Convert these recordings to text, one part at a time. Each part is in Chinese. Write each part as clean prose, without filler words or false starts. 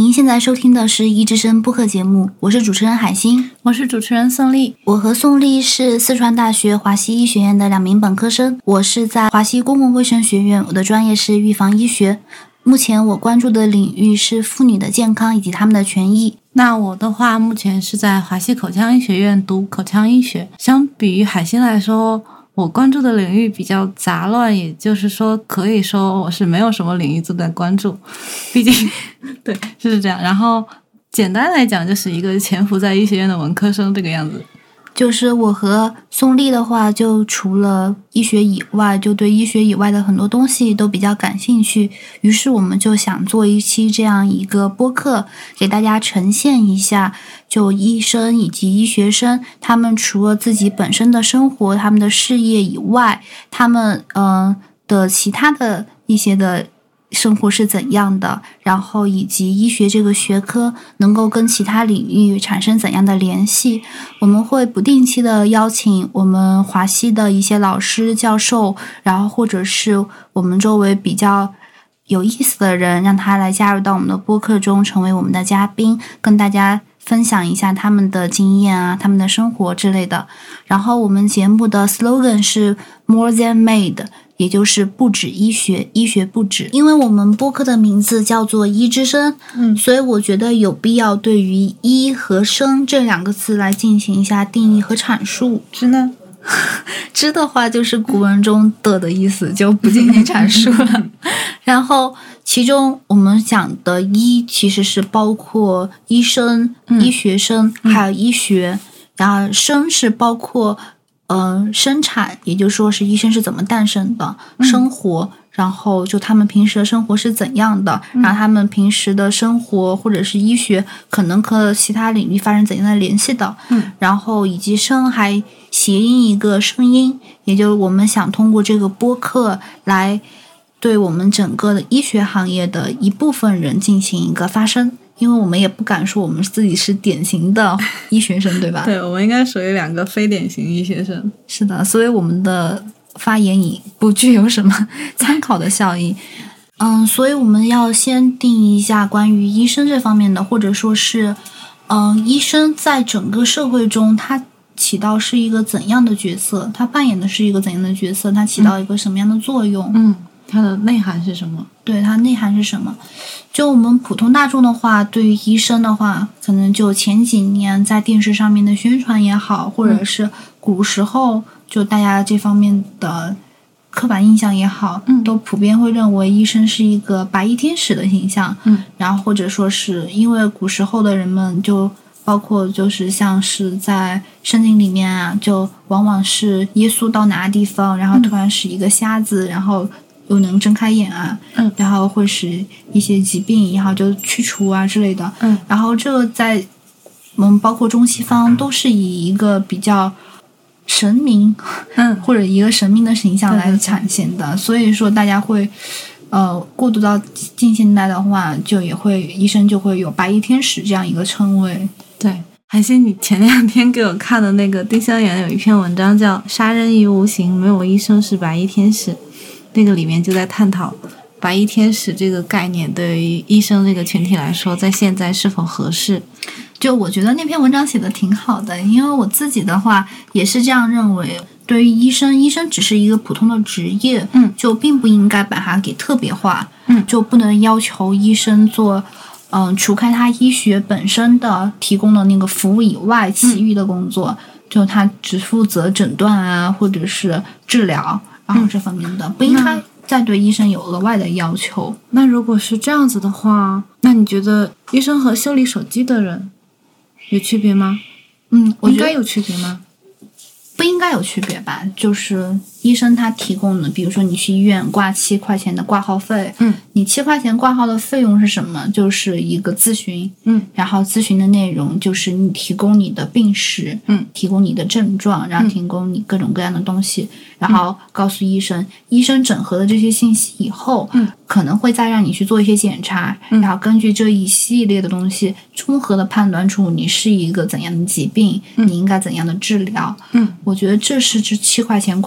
您现在收听的是一之声播客节目，我是主持人海星， 我是主持人宋丽。 我和宋丽是四川大学华西医学院的2名本科生，我是在华西公共卫生学院，我的专业是预防医学。目前我关注的领域是妇女的健康以及她们的权益。 那我的话，目前是在华西口腔医学院读口腔医学。相比于海星来说，我关注的领域比较杂乱，也就是说可以说我是没有什么领域都在关注，毕竟对，就是这样。然后简单来讲，就是一个潜伏在医学院的文科生这个样子。 就是我和宋丽的话，就除了医学以外，就对医学以外的很多东西都比较感兴趣，于是我们就想做一期这样一个播客，给大家呈现一下就医生以及医学生他们除了自己本身的生活他们的事业以外，他们的其他的一些的生活是怎样的，然后以及医学这个学科能够跟其他领域产生怎样的联系。我们会不定期的邀请我们华西的一些老师教授，然后或者是我们周围比较有意思的人，让他来加入到我们的播客中，成为我们的嘉宾，跟大家分享一下他们的经验啊，他们的生活之类的。然后我们节目的 slogan 是 More than made，也就是不止医学，医学不止。因为我们播客的名字叫做医之声，所以我觉得有必要对于医和生这2个字来进行一下定义和阐述。 知呢？ 知的话就是古文中的意思，就不进行阐述了。然后其中我们讲的医其实是包括医生、医学生还有医学，然后生是包括生产，也就是说是医生是怎么诞生的，生活，然后就他们平时的生活是怎样的，然后他们平时的生活或者是医学可能和其他领域发生怎样的联系的，然后以及生还谐音一个声音，也就是我们想通过这个播客来对我们整个的医学行业的一部分人进行一个发声。因为我们也不敢说我们自己是典型的医学生，对吧？ 对，我们应该属于2个非典型医学生。 是的，所以我们的发言也不具有什么参考的效应。所以我们要先定义一下关于医生这方面的，或者说是医生在整个社会中他起到是一个怎样的角色，他扮演的是一个怎样的角色，他起到一个什么样的作用， 它的内涵是什么？ 对，它内涵是什么？就我们普通大众的话，对于医生的话，可能就前几年在电视上面的宣传也好，或者是古时候就大家这方面的刻板印象也好，都普遍会认为医生是一个白衣天使的形象，然后或者说是因为古时候的人们就包括就是像是在圣经里面啊，就往往是耶稣到哪个地方，然后突然是一个瞎子，然后又能睁开眼啊，然后会使一些疾病然后就去除啊之类的，然后这个在我们包括中西方都是以一个比较神明，或者一个神明的形象来展现的，所以说大家会过渡到近现代的话，就也会医生就会有白衣天使这样一个称谓。 对，还是你前2天给我看的那个丁香园有一篇文章叫《杀人于无形，没有医生是白衣天使》，那个里面就在探讨白衣天使这个概念对于医生这个群体来说在现在是否合适。 就我觉得那篇文章写的挺好的，因为我自己的话也是这样认为，对于医生只是一个普通的职业，就并不应该把它给特别化，就不能要求医生做除开他医学本身的提供的那个服务以外，其余的工作，就他只负责诊断啊，或者是治疗，然后这方面的，不应该再对医生有额外的要求。 那如果是这样子的话，那你觉得医生和修理手机的人有区别吗？我觉得应该有区别吗？ 不应该有区别吧，就是医生他提供的，比如说你去医院挂7块钱的挂号费，你7块钱挂号的费用是什么？就是一个咨询，然后咨询的内容就是你提供你的病史，提供你的症状，然后提供你各种各样的东西，然后告诉医生，医生整合了这些信息以后，可能会再让你去做一些检查，然后根据这一系列的东西，综合的判断出你是一个怎样的疾病，你应该怎样的治疗。我觉得这是这7块钱挂号费的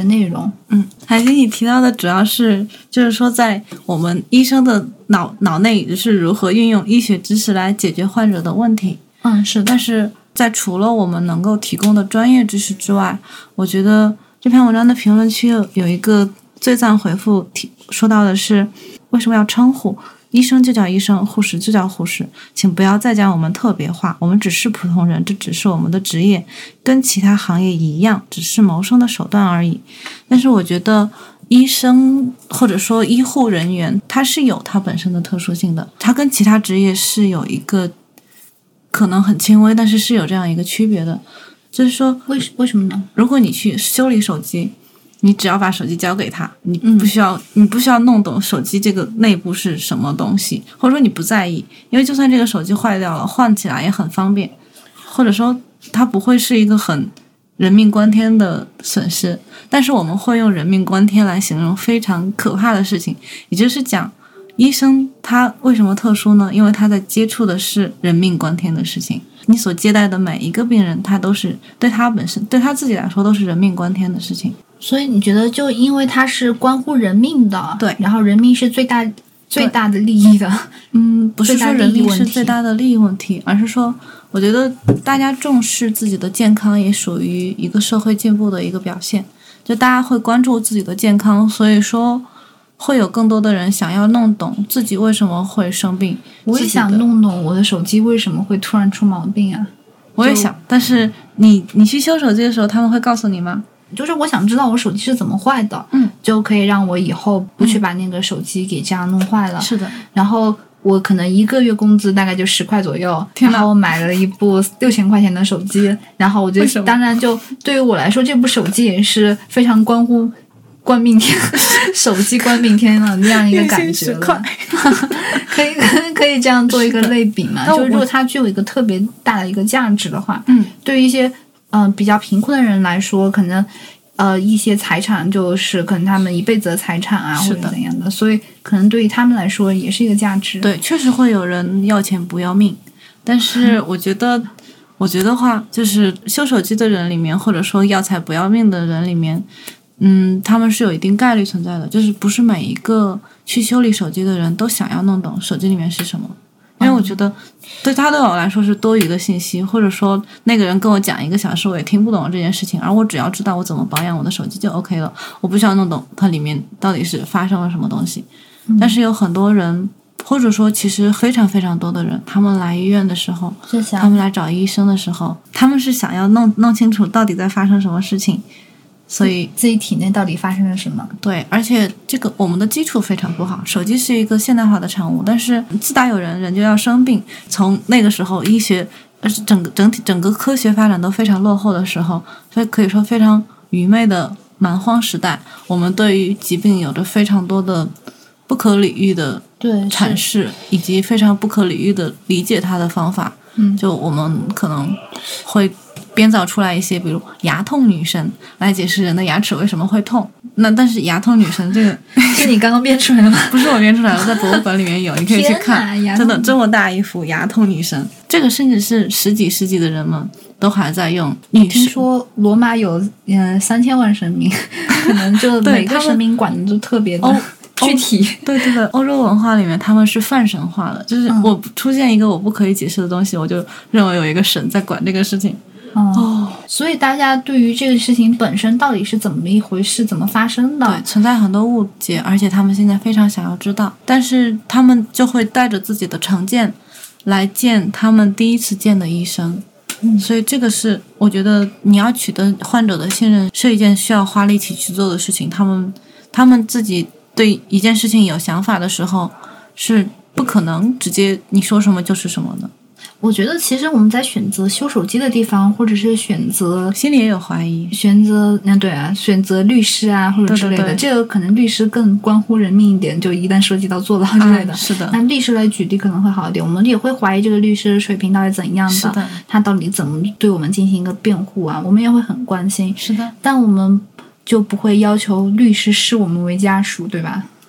内容。 海星，你提到的主要是就是说在我们医生的脑内是如何运用医学知识来解决患者的问题。 是的。 但是在除了我们能够提供的专业知识之外，我觉得这篇文章的评论区有一个最赞回复说到的是，为什么要称呼医生就叫医生，护士就叫护士，请不要再讲我们特别化，我们只是普通人，这只是我们的职业，跟其他行业一样，只是谋生的手段而已。但是我觉得医生或者说医护人员，他是有他本身的特殊性的，他跟其他职业是有一个可能很轻微，但是有这样一个区别的。就是说为什么呢？ 如果你去修理手机，你只要把手机交给他，你不需要弄懂手机这个内部是什么东西，或者说你不在意，因为就算这个手机坏掉了，换起来也很方便，或者说它不会是一个很人命关天的损失。但是我们会用人命关天来形容非常可怕的事情，也就是讲医生他为什么特殊呢？因为他在接触的是人命关天的事情，你所接待的每一个病人，他都是对他本身对他自己来说都是人命关天的事情。 所以你觉得就因为它是关乎人命的， 对， 然后人命是最大的利益的， 不是说人命是最大的利益问题，而是说我觉得大家重视自己的健康也属于一个社会进步的一个表现，就大家会关注自己的健康，所以说会有更多的人想要弄懂自己为什么会生病。 我也想弄懂我的手机为什么会突然出毛病啊。 我也想，但是你去修手机的时候他们会告诉你吗？ 就是我想知道我手机是怎么坏的，就可以让我以后不去把那个手机给这样弄坏了。 是的。 然后我可能1个月工资大概就10块左右，然后我买了一部6000块钱的手机，然后我就当然就对于我来说，这部手机也是非常关乎冠命天手机冠命天了那样一个感觉了。可以这样做一个类比嘛？就如果它具有一个特别大的一个价值的话，对于一些比较贫困的人来说，可能一些财产就是可能他们一辈子的财产啊，或者怎样的，所以可能对于他们来说也是一个价值。 对，确实会有人要钱不要命，但是我觉得话，就是修手机的人里面，或者说要财不要命的人里面，他们是有一定概率存在的，就是不是每一个去修理手机的人都想要弄懂手机里面是什么。因为我觉得对我来说是多余的信息，或者说那个人跟我讲1个小时我也听不懂这件事情，而我只要知道我怎么保养我的手机就 OK 了，我不需要弄懂它里面到底是发生了什么东西。但是有很多人，或者说其实非常非常多的人，他们来医院的时候，他们来找医生的时候，他们是想要弄清楚到底在发生什么事情，所以自己体内到底发生了什么。 对，而且这个我们的基础非常不好，手机是一个现代化的产物，但是自打有人就要生病，从那个时候医学整个科学发展都非常落后的时候，所以可以说非常愚昧的蛮荒时代，我们对于疾病有着非常多的不可理喻的阐释，以及非常不可理喻的理解它的方法。就我们可能会编造出来一些比如牙痛女神来解释人的牙齿为什么会痛，但是牙痛女神这个是你刚刚编出来的吗？ 不是我编出来的，在博物馆里面有，你可以去看，真的这么大一幅牙痛女神，这个甚至是10几世纪的人们都还在用。 听说罗马有3000万神明，可能就每个神明管的都特别的具体。 对，欧洲文化里面他们是泛神化的，就是我出现一个我不可以解释的东西，我就认为有一个神在管这个事情。 所以大家对于这个事情本身到底是怎么一回事，怎么发生的， 对，存在很多误解，而且他们现在非常想要知道，但是他们就会带着自己的成见来见他们第一次见的医生。所以这个是我觉得你要取得患者的信任是一件需要花力气去做的事情，他们自己对一件事情有想法的时候是不可能直接你说什么就是什么的。 我觉得其实我们在选择修手机的地方，或者是选择心里也有怀疑， 选择律师啊或者之类的，这个可能律师更关乎人命一点，就一旦涉及到坐牢之类的。 是的。 但律师来举例可能会好一点，我们也会怀疑这个律师的水平到底怎样的， 是的， 他到底怎么对我们进行一个辩护啊，我们也会很关心。 是的。 但我们就不会要求律师视我们为家属，对吧？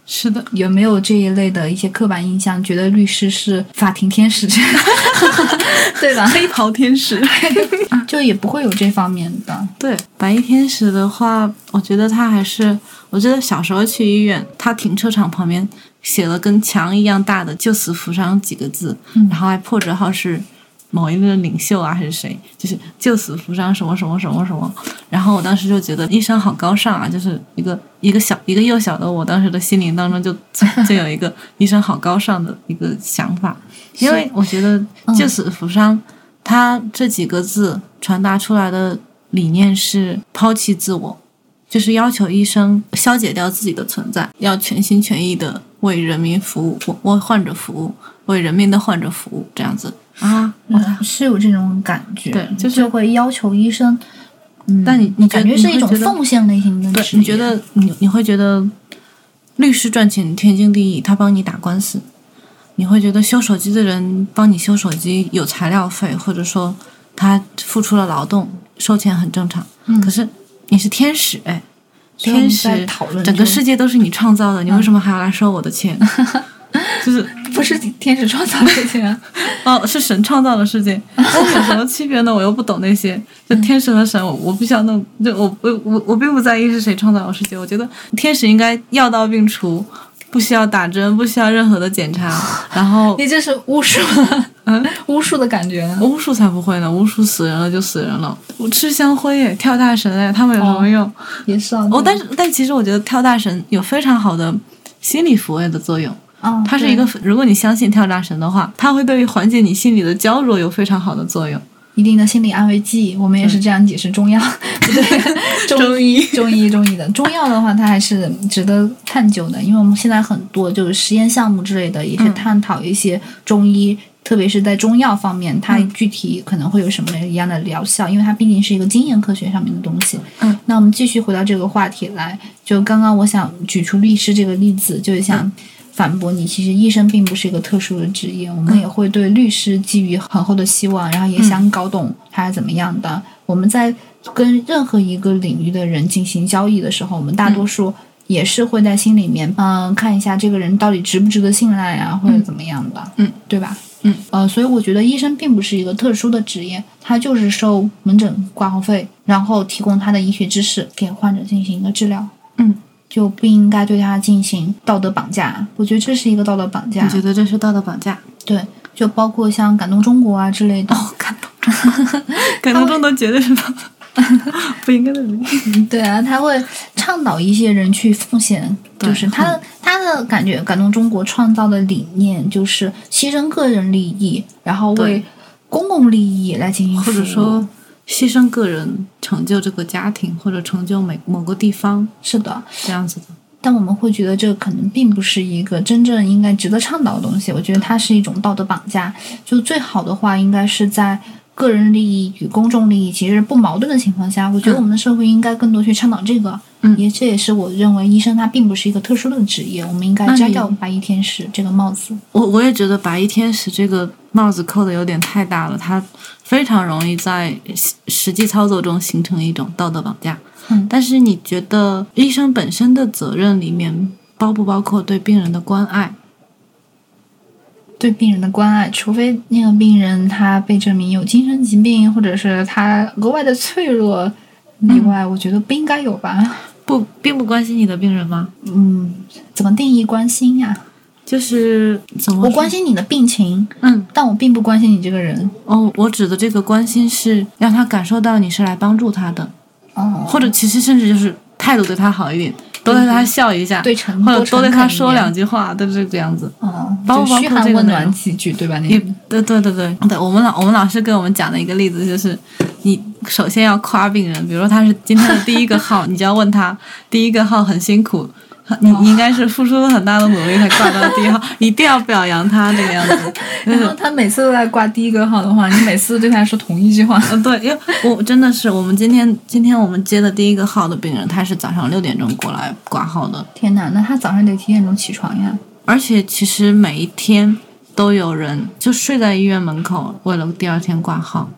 是的， 有没有这一类的一些刻板印象，觉得律师是法庭天使对吧？ 黑袍天使就也不会有这方面的。 对，白衣天使的话，我觉得他还是，我记得小时候去医院，他停车场旁边写了跟墙一样大的救死扶伤几个字，然后还破折号是某一个领袖啊还是谁，就是救死扶伤什么什么什么什么。然后我当时就觉得医生好高尚啊，就是一个幼小的我当时的心灵当中就有一个医生好高尚的一个想法，因为我觉得救死扶伤，它这几个字传达出来的理念是抛弃自我，就是要求医生消解掉自己的存在，要全心全意的为人民服务，为患者服务，为人民的患者服务，这样子啊， 是有这种感觉， 对， 就会要求医生。 但你感觉是一种奉献类型的职业。 对，你觉得你会觉得律师赚钱天经地义，他帮你打官司，你会觉得修手机的人帮你修手机有材料费，或者说他付出了劳动，收钱很正常。可是你是天使，哎，天使，整个世界都是你创造的，你为什么还要来收我的钱？就是不是天使创造的世界哦，是神创造的世界，那有什么区别呢？我又不懂那些，就天使和神，我不需要弄，就我并不在意是谁创造的世界。我觉得天使应该药到病除，不需要打针，不需要任何的检查，然后你这是巫术，巫术的感觉呢？ 巫术才不会呢，巫术死人了就死人了。我吃香灰耶，跳大神哎，他们有什么用？ 也是啊。 但其实我觉得跳大神有非常好的心理抚慰的作用。它是一个，如果你相信跳大神的话，它会对于缓解你心里的焦灼有非常好的作用， 一定的心理安慰剂。我们也是这样解释中药， 中医的中药的话，它还是值得探究的，因为我们现在很多就是实验项目之类的，也是探讨一些中医，特别是在中药方面，它具体可能会有什么一样的疗效，因为它毕竟是一个经验科学上面的东西。那我们继续回到这个话题来，就刚刚我想举出律师这个例子，就是想反驳你，其实医生并不是一个特殊的职业，我们也会对律师寄予很厚的希望，然后也想搞懂他是怎么样的。我们在跟任何一个领域的人进行交易的时候，我们大多数也是会在心里面看一下这个人到底值不值得信赖啊，或者怎么样的，对吧？所以我觉得医生并不是一个特殊的职业，他就是收门诊挂号费，然后提供他的医学知识给患者进行一个治疗。就不应该对他进行道德绑架，我觉得这是一一个道德绑架。 你觉得这是道德绑架？ 对，就包括像感动中国啊之类的。 感动中国绝对是不应该的人。 对啊，他会倡导一些人去奉献，就是他的感觉，感动中国创造的理念就是牺牲个人利益，然后为公共利益来进行服务， 或者说牺牲个人成就这个家庭，或者成就某个地方。 是的， 这样子的。 但我们会觉得这可能并不是一个真正应该值得倡导的东西，我觉得它是一种道德绑架。就最好的话应该是在个人利益与公众利益其实不矛盾的情况下，我觉得我们的社会应该更多去倡导这个。这也是我认为医生他并不是一个特殊的职业，我们应该摘掉白衣天使这个帽子。 我也觉得白衣天使这个帽子扣的有点太大了，它非常容易在实际操作中形成一种道德绑架。但是你觉得医生本身的责任里面包不包括对病人的关爱？ 对病人的关爱，除非那个病人他被证明有精神疾病，或者是他额外的脆弱以外，我觉得不应该有吧。 并不关心你的病人吗？ 怎么定义关心呀？ 就是怎么我关心你的病情，但我并不关心你这个人。 我指的这个关心是让他感受到你是来帮助他的，或者其实甚至就是态度对他好一点，多对他笑一下，或者多对他说两句话，对这个样子。 就嘘寒问暖几句，对吧？ 对，我们老师给我们讲的一个例子就是，你首先要夸病人，比如说他是今天的第一个号，你就要问他第一个号很辛苦。你应该是付出了很大的努力才挂到第一号，一定要表扬他这个样子。 然后他每次都在挂第一个号的话，你每次对他说同一句话。 对，因为我真的是我们今天我们接的第一个号的病人，他是早上6点钟过来挂号的。 天哪，那他早上得几点钟起床呀？ 而且其实每一天都有人就睡在医院门口，为了第二天挂号。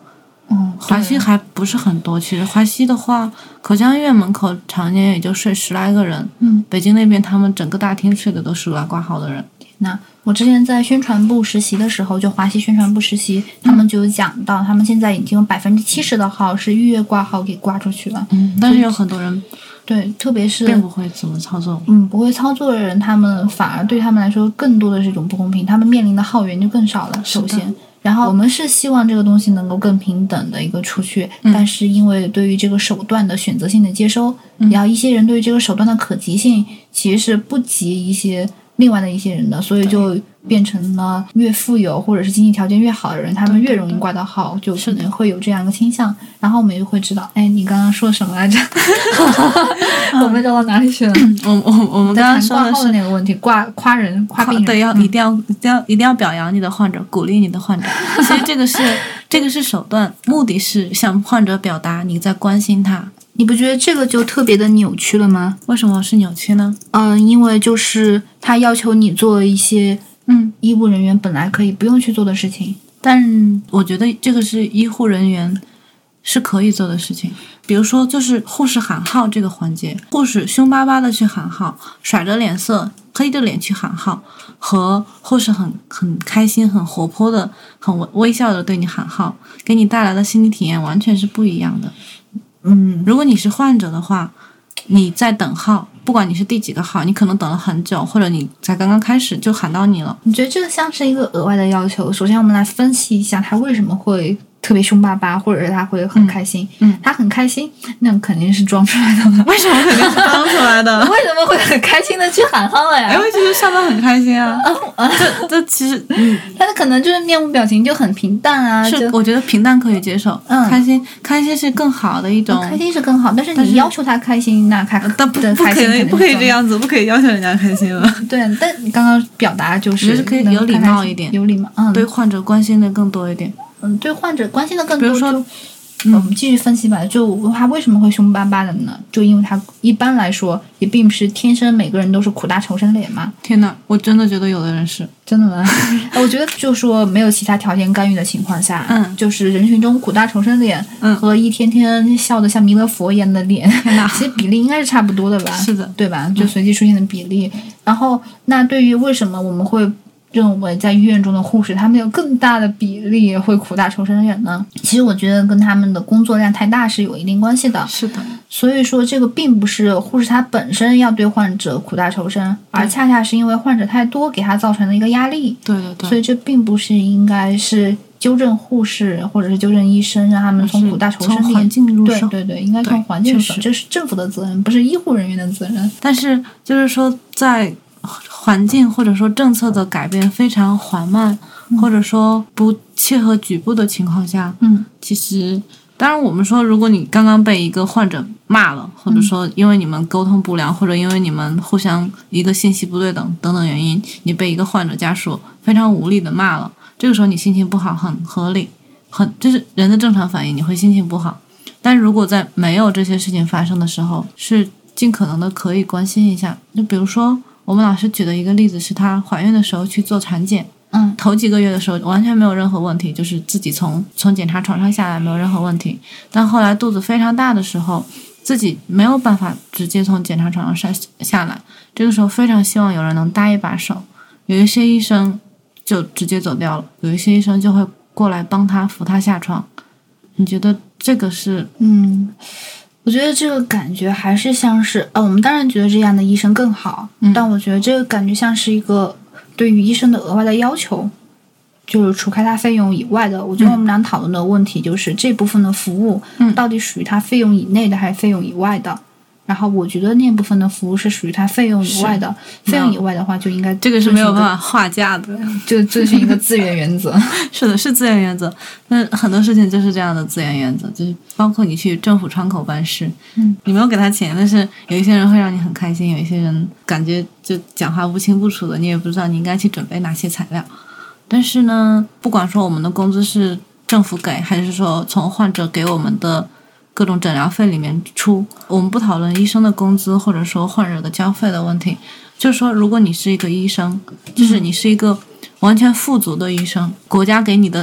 华西还不是很多，其实华西的话，口腔医院门口常年也就睡10来个人，北京那边他们整个大厅睡的都是来挂号的人。 那我之前在宣传部实习的时候，就华西宣传部实习，他们就有讲到，他们现在已经有70%的号是预约挂号给挂出去了。 但是有很多人对，特别是并不会怎么操作。 不会操作的人，他们反而对他们来说更多的是一种不公平，他们面临的号源就更少了。首先，然后我们是希望这个东西能够更平等的一个出去，但是因为对于这个手段的选择性的接收，然后一些人对于这个手段的可及性其实是不及一些另外的一些人的，所以就变成了越富有或者是经济条件越好的人，他们越容易挂到号，就可能会有这样一个倾向。然后我们就会知道，哎，你刚刚说什么来着？我们聊到哪里去了？ 我们刚刚说的是那个问题，夸人夸病人， 对，一定要表扬你的患者，鼓励你的患者。其实这个是手段，目的是向患者表达你在关心他。 你不觉得这个就特别的扭曲了吗？ 为什么是扭曲呢？ 因为就是他要求你做一些医务人员本来可以不用去做的事情， 但我觉得这个是医护人员是可以做的事情。比如说就是护士喊号这个环节，护士凶巴巴的去喊号，甩着脸色黑着脸去喊号，和护士很开心很活泼的很微笑的对你喊号，给你带来的心理体验完全是不一样的。如果你是患者的话，你在等号，不管你是第几个号，你可能等了很久，或者你才刚刚开始就喊到你了。 你觉得这个像是一个额外的要求？首先我们来分析一下他为什么会特别凶巴巴，或者是他会很开心。他很开心，那肯定是装出来的了。 为什么肯定是装出来的？ 为什么会很开心的去喊号呀？ 因为其实笑得很开心啊。这其实他可能就是面部表情就很平淡啊。 是，我觉得平淡可以接受。开心是更好的一种。 开心是更好，但是你要求他开心，那但不可以这样子，不可以要求人家开心了。 对，但你刚刚表达就是可以有礼貌一点， 有礼貌， 对患者关心的更多一点。 对患者关心的更多。 比如说， 我们继续分析吧。就他为什么会凶巴巴的呢？就因为他一般来说也并不是天生每个人都是苦大仇深脸嘛。 天哪，我真的觉得有的人是。 真的吗？我觉得就说没有其他条件干预的情况下，就是人群中苦大仇深脸，和一天天笑得像弥勒佛一样的脸，其实比例应该是差不多的吧？ 是的， 对吧？就随机出现的比例。然后，那对于为什么我们会认为在医院中的护士他们有更大的比例会苦大仇深人呢？其实我觉得跟他们的工作量太大是有一定关系的。 是的， 所以说这个并不是护士他本身要对患者苦大仇深，而恰恰是因为患者太多给他造成的一个压力。 对对对， 所以这并不是应该是纠正护士或者是纠正医生，让他们从苦大仇深从环境入手。 对，应该从环境入手，这是政府的责任，不是医护人员的责任。 但是就是说在环境或者说政策的改变非常缓慢，或者说不切合局部的情况下，其实当然我们说，如果你刚刚被一个患者骂了，或者说因为你们沟通不良，或者因为你们互相一个信息不对等等等原因，你被一个患者家属非常无理的骂了，这个时候你心情不好很合理，这是人的正常反应，你会心情不好。但如果在没有这些事情发生的时候，是尽可能的可以关心一下。就比如说我们老师举的一个例子是她怀孕的时候去做产检，头几个月的时候完全没有任何问题，就是自己从检查床上下来没有任何问题，但后来肚子非常大的时候，自己没有办法直接从检查床上下来，这个时候非常希望有人能搭一把手，有一些医生就直接走掉了，有一些医生就会过来帮他扶他下床。你觉得这个是？ 我觉得这个感觉还是像是我们当然觉得这样的医生更好，但我觉得这个感觉像是一个对于医生的额外的要求，就是除开他费用以外的。我觉得我们俩讨论的问题就是这部分的服务到底属于他费用以内的还是费用以外的。然后我觉得那部分的服务是属于他费用以外的，费用以外的话就应该这个是没有办法划价的， 就遵循一个资源原则。 是的，是资源原则。那很多事情就是这样的资源原则，就是包括你去政府窗口办事，你没有给他钱，但是有一些人会让你很开心，有一些人感觉就讲话不清不楚的，你也不知道你应该去准备哪些材料。但是呢，不管说我们的工资是政府给，还是说从患者给我们的各种诊疗费里面出，我们不讨论医生的工资或者说患者的交费的问题，就是说如果你是一个医生，就是你是一个完全富足的医生，国家给你的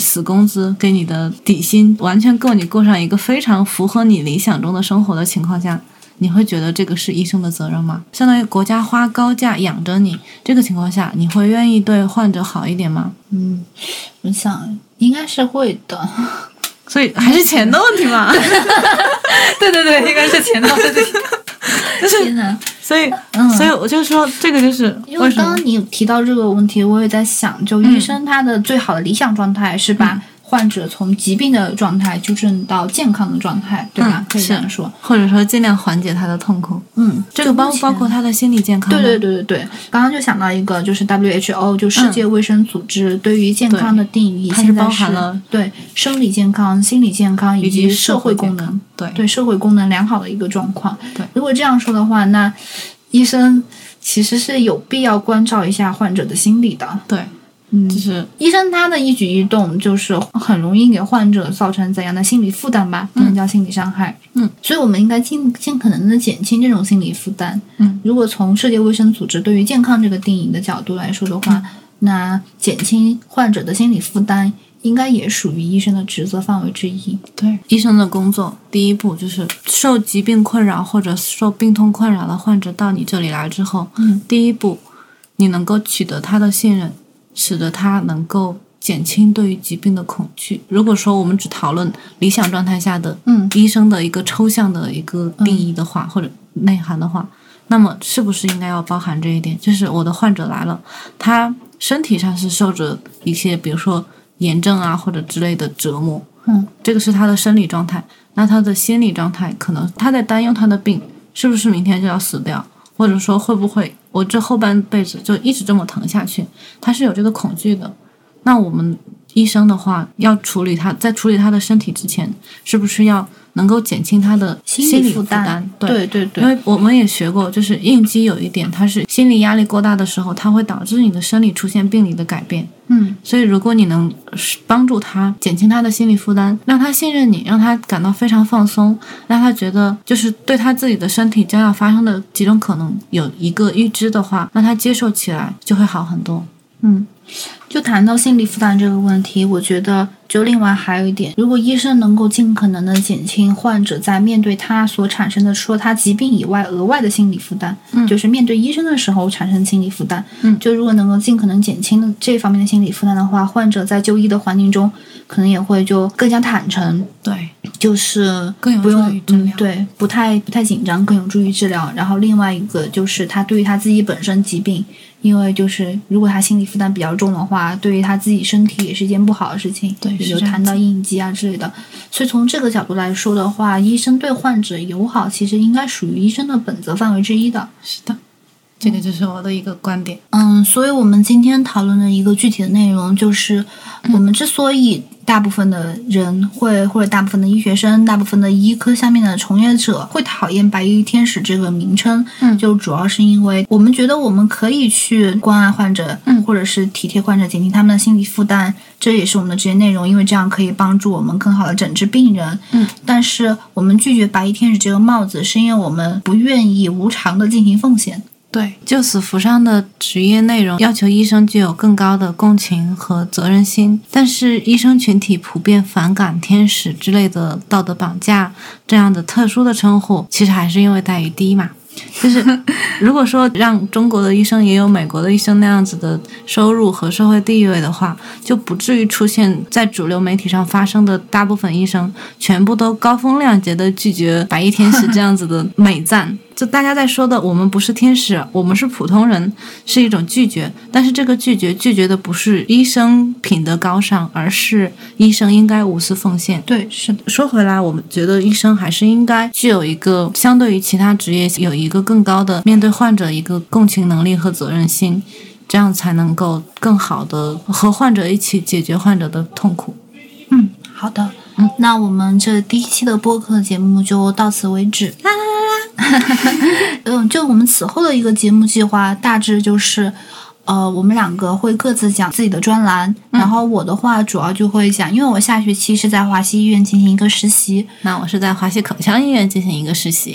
死工资，给你的底薪，完全够你过上一个非常符合你理想中的生活的情况下，你会觉得这个是医生的责任吗？相当于国家花高价养着你，这个情况下，你会愿意对患者好一点吗？ 我想应该是会的。 所以还是钱的问题嘛。 对，应该是钱的问题。 所以我就说这个就是因为刚刚你提到这个问题，我也在想，就医生他的最好的理想状态是把患者从疾病的状态纠正到健康的状态，对吧？可以这样说， 或者说尽量缓解他的痛苦。这个包括他的心理健康吗？ 对。刚刚就想到一个，就是 WHO 就世界卫生组织对于健康的定义，现在包含了对生理健康、心理健康以及社会功能，对社会功能良好的一个状况。 对， 如果这样说的话，那医生其实是有必要关照一下患者的心理的。 对。就是医生他的一举一动就是很容易给患者造成怎样的心理负担吧，不能叫心理伤害。所以我们应该尽可能的减轻这种心理负担。如果从世界卫生组织对于健康这个定义的角度来说的话，那减轻患者的心理负担应该也属于医生的职责范围之一。 对，医生的工作第一步就是受疾病困扰或者受病痛困扰的患者到你这里来之后，第一步你能够取得他的信任，使得他能够减轻对于疾病的恐惧。如果说我们只讨论理想状态下的医生的一个抽象的一个定义的话，或者内涵的话，那么是不是应该要包含这一点，就是我的患者来了，他身体上是受着一些比如说炎症啊或者之类的折磨，这个是他的生理状态，那他的心理状态可能他在担忧他的病是不是明天就要死掉，或者说会不会我这后半辈子就一直这么疼下去，他是有这个恐惧的。那我们医生的话要处理他，在处理他的身体之前，是不是要能够减轻他的心理负担？ 对， 因为我们也学过，就是应激有一点，它是心理压力过大的时候，它会导致你的生理出现病理的改变。所以如果你能帮助他减轻他的心理负担，让他信任你，让他感到非常放松，让他觉得就是对他自己的身体将要发生的几种可能有一个预知的话，让他接受起来就会好很多。 就谈到心理负担这个问题，我觉得就另外还有一点，如果医生能够尽可能的减轻患者在面对他所产生的除了他疾病以外额外的心理负担，就是面对医生的时候产生心理负担，就如果能够尽可能减轻这方面的心理负担的话，患者在就医的环境中可能也会就更加坦诚， 对， 就是更有不用助于治疗， 对，不太紧张，更有助于治疗。然后另外一个就是他对于他自己本身疾病，因为就是如果他心理负担比较重的话，对于他自己身体也是一件不好的事情， 对， 有谈到应激啊之类的。所以从这个角度来说的话，医生对患者友好其实应该属于医生的本责范围之一的。 是的，这个就是我的一个观点。 所以我们今天讨论的一个具体的内容就是，我们之所以大部分的人或者大部分的医学生、大部分的医科下面的从业者会讨厌白衣天使这个名称，就主要是因为我们觉得我们可以去关爱患者，或者是体贴患者，减轻他们的心理负担，这也是我们的职业内容，因为这样可以帮助我们更好的诊治病人。但是我们拒绝白衣天使这个帽子，是因为我们不愿意无偿的进行奉献。 对，救死扶伤的职业内容要求医生具有更高的共情和责任心，但是医生群体普遍反感天使之类的道德绑架这样的特殊的称呼，其实还是因为待遇低嘛。就是如果说让中国的医生也有美国的医生那样子的收入和社会地位的话，就不至于出现在主流媒体上发生的大部分医生全部都高风亮节的拒绝白衣天使这样子的美赞。就大家在说的我们不是天使，我们是普通人，是一种拒绝，但是这个拒绝的不是医生品德高尚，而是医生应该无私奉献。 对，是的。 说回来，我们觉得医生还是应该具有一个相对于其他职业有一个更高的面对患者一个共情能力和责任心，这样才能够更好的和患者一起解决患者的痛苦。 好的。那我们这第一期的播客节目就到此为止。就我们此后的一个节目计划大致就是我们两个会各自讲自己的专栏，然后我的话主要就会讲，因为我下学期是在华西医院进行一个实习， 那我是在华西口腔医院进行一个实习。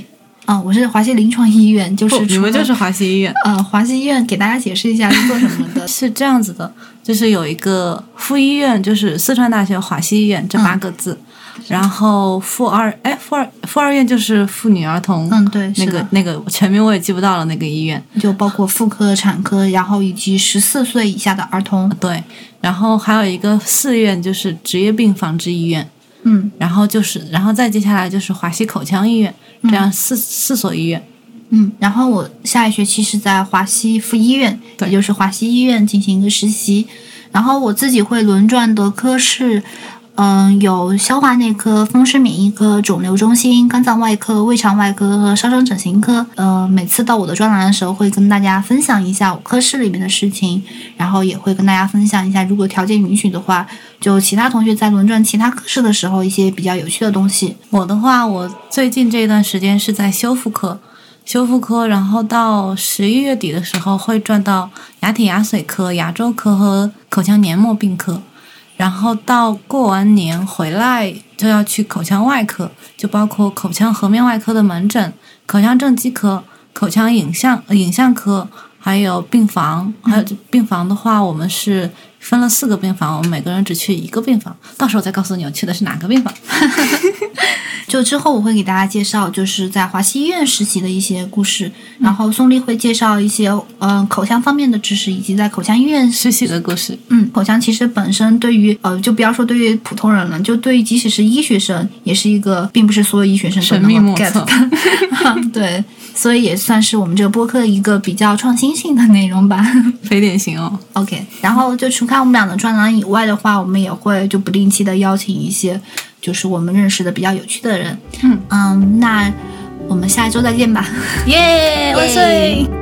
我是华西临床医院，就是你们就是华西医院。 华西医院给大家解释一下是做什么的。 是这样子的，就是有一个附医院，就是四川大学华西医院这8个字。然后附二院就是妇女儿童， 对， 那个全名我也记不到了，那个医院就包括妇科、产科，然后以及14岁以下的儿童。 对，然后还有一个4院就是职业病防治医院，然后再接下来就是华西口腔医院，这样四所医院。 然后我下一学期是在华西附医院，也就是华西医院进行一个实习。然后我自己会轮转的科室。有消化内科、风湿免疫科、肿瘤中心、肝脏外科、胃肠外科和烧伤整形科。每次到我的专栏的时候，会跟大家分享一下我科室里面的事情，然后也会跟大家分享一下，如果条件允许的话，就其他同学在轮转其他科室的时候一些比较有趣的东西。 我的话，我最近这一段时间是在修复科，然后到11月底的时候会转到牙体牙髓科、牙周科和口腔黏膜病科。然后到过完年回来就要去口腔外科，就包括口腔颌面外科的门诊、口腔正畸科、口腔影像科，还有病房。还有病房的话，我们是分了4个病房，我们每个人只去1个病房。到时候再告诉你我去的是哪个病房。 就之后我会给大家介绍就是在华西医院实习的一些故事，然后宋丽会介绍一些口腔方面的知识，以及在口腔医院实习的故事。 口腔其实本身对于就不要说对于普通人了，就对于即使是医学生也是一个并不是所有医学生都能够 get 的。对，所以也算是我们这个播客一个比较创新性的内容吧。 非典型哦。 OK， 然后就除开我们俩的专栏以外的话，我们也会就不定期的邀请一些就是我们认识的比较有趣的人。那我们下一周再见吧。 耶，万岁。